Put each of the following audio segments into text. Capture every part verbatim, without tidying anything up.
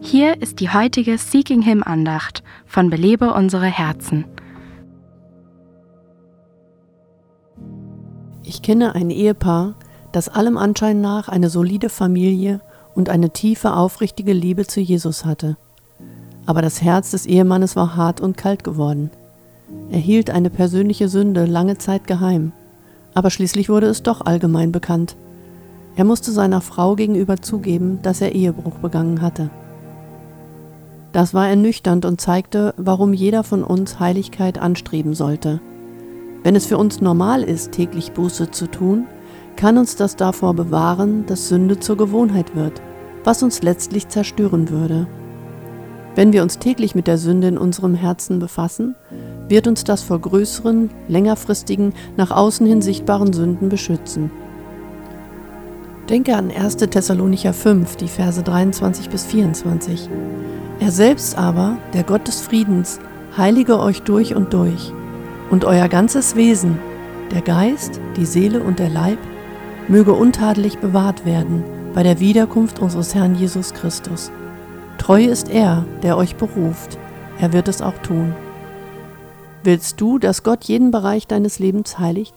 Hier ist die heutige Seeking Him Andacht von Belebe unsere Herzen. Ich kenne ein Ehepaar, das allem Anschein nach eine solide Familie und eine tiefe, aufrichtige Liebe zu Jesus hatte. Aber das Herz des Ehemannes war hart und kalt geworden. Er hielt eine persönliche Sünde lange Zeit geheim, aber schließlich wurde es doch allgemein bekannt. Er musste seiner Frau gegenüber zugeben, dass er Ehebruch begangen hatte. Das war ernüchternd und zeigte, warum jeder von uns Heiligkeit anstreben sollte. Wenn es für uns normal ist, täglich Buße zu tun, kann uns das davor bewahren, dass Sünde zur Gewohnheit wird, was uns letztlich zerstören würde. Wenn wir uns täglich mit der Sünde in unserem Herzen befassen, wird uns das vor größeren, längerfristigen, nach außen hin sichtbaren Sünden beschützen. Denke an erster Thessalonicher fünf, die Verse dreiundzwanzig bis vierundzwanzig. Er selbst aber, der Gott des Friedens, heilige euch durch und durch, und euer ganzes Wesen, der Geist, die Seele und der Leib, möge untadelig bewahrt werden bei der Wiederkunft unseres Herrn Jesus Christus. Treu ist er, der euch beruft, er wird es auch tun. Willst du, dass Gott jeden Bereich deines Lebens heiligt?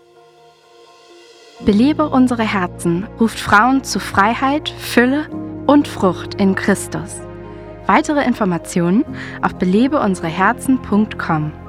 Belebe unsere Herzen ruft Frauen zu Freiheit, Fülle und Frucht in Christus. Weitere Informationen auf belebe unsere herzen punkt com.